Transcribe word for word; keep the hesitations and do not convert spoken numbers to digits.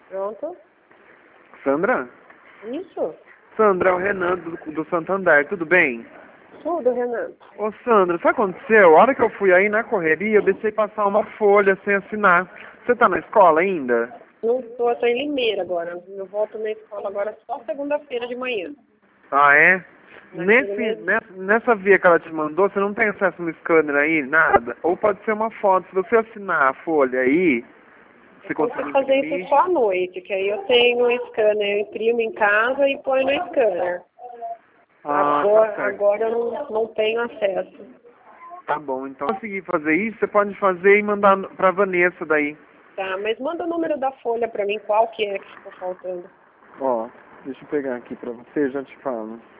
Pronto. Sandra? Isso. Sandra, é o Renan do, do Santander, tudo bem? Tudo, Renan. Ô Sandra, sabe o que aconteceu? A hora que eu fui aí na correria, eu deixei passar uma folha sem assinar. Você tá na escola ainda? Não tô, eu tô em Limeira agora. Eu volto na escola agora só segunda-feira de manhã. Ah, é? Naquele Nesse, mesmo. nessa, nessa via que ela te mandou, você não tem acesso no scanner aí, nada? Ou pode ser uma foto. Se você assinar a folha aí, você Eu consigo consegue fazer imprimir? isso só à noite, que aí eu tenho o scanner, eu imprimo em casa e ponho no scanner. Ah, Agora, tá certo. agora eu não, não tenho acesso. Tá bom, então se conseguir fazer isso, você pode fazer e mandar pra Vanessa daí. Tá, mas manda o número da folha pra mim, qual que é que ficou faltando. Ó, deixa eu pegar aqui pra você, já te falo.